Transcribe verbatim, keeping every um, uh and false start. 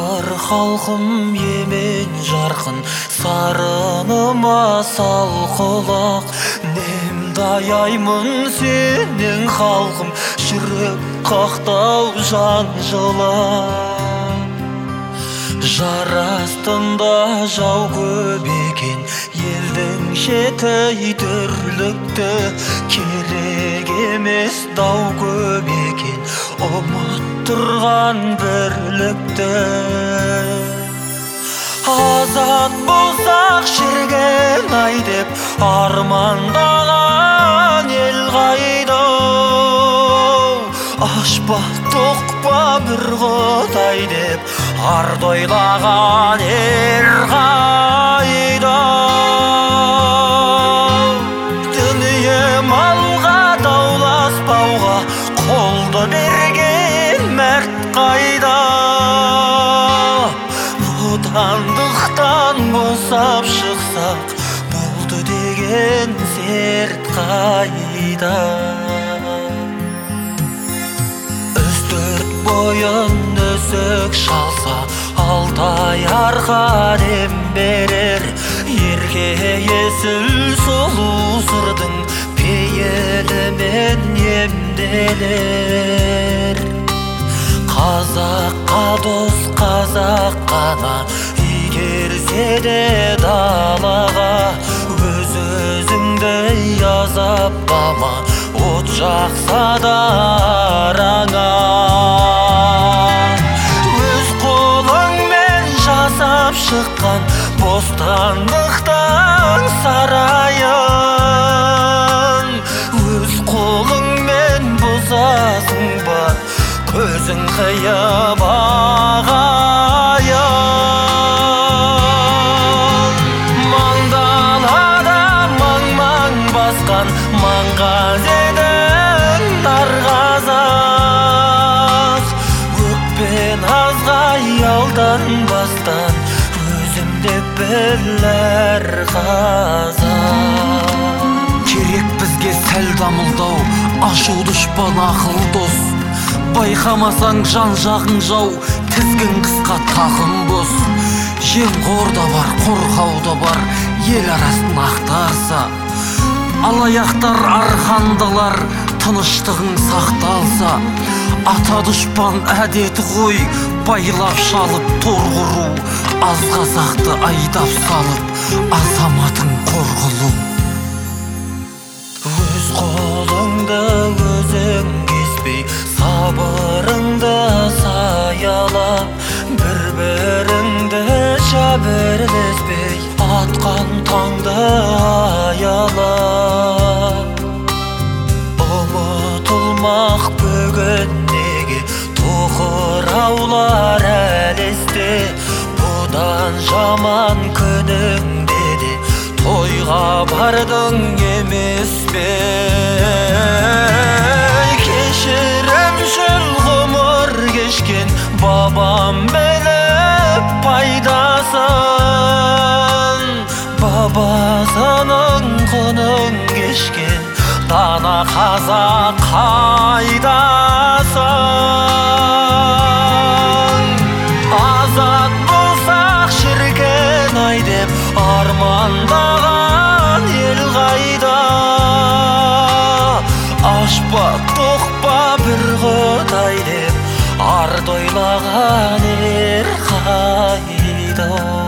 Ар халқым емен жарқын, сарыныма сал құлақ. Немді аяймын сенің халқым, жүрек қақтау жан жылап. Жар астында жау көп екен, елдің шеті дүрлікті. Керек емес дау көп екен, ұмыттырған бірлікті. Азат болсақ шірген ай деп армандаған ел қайда? Ашпа тоқпа бір құдай деп арды ойлаған ер қайда? Дүние малға дауласпауға қолды берген мәрт қайда? Бодандықтан босап шықсақ болды деген серт қайда? Үстірт бойын өсік шалса алтай арқа дем берер. Ерке есіл сұлу сырдың пейілімен емделер. Қазаққа дос қазақ қана игерсе де далаға, өз өзіңді азаптама, от жақса да араңа. Өз қолыңмен жасап шыққан бостандықтың сарайын өз қолыңмен бұзасың ба, көзің қиып ағайын. Маңдалада маң-маң басқан маңғазедің дарғазақ. Өкпен азғай алданбастан өзімде білер қазақ. Керек бізге сәл дамылдау, ашу дұшпан ақыл дос. Байқамасаң жан жағың жау, тізгін қысқа тақым бос. Жемқор да бар, қорқау да бар, ел арасын ақтарса. Алаяқтар арқандалар, тыныштығың сақталса. Ата дұшпан әдеті ғой, байлап шалып тор құру. Аз қазақты айдап салып, азаматың қор қылу. Өз қолыңды өзің кеспей, сабырыңды саялап, бір-біріңді жәбірлеспей, атқан таңды аялап. Ұмытылмақ бүгін неге тоқыраулар әлесте, бұдан жаман күніңде де тойға бардың емес пе? Кешірімшіл ғұмыр кешкен бабам біліп пайдасын, бабасының құнын кешкен дана қазақ қайдасың? Азат болсақ шіркін ай деп армандаған ел қайда? Ашпа тоқпа бір құдай деп арды ойлаған ер қайда?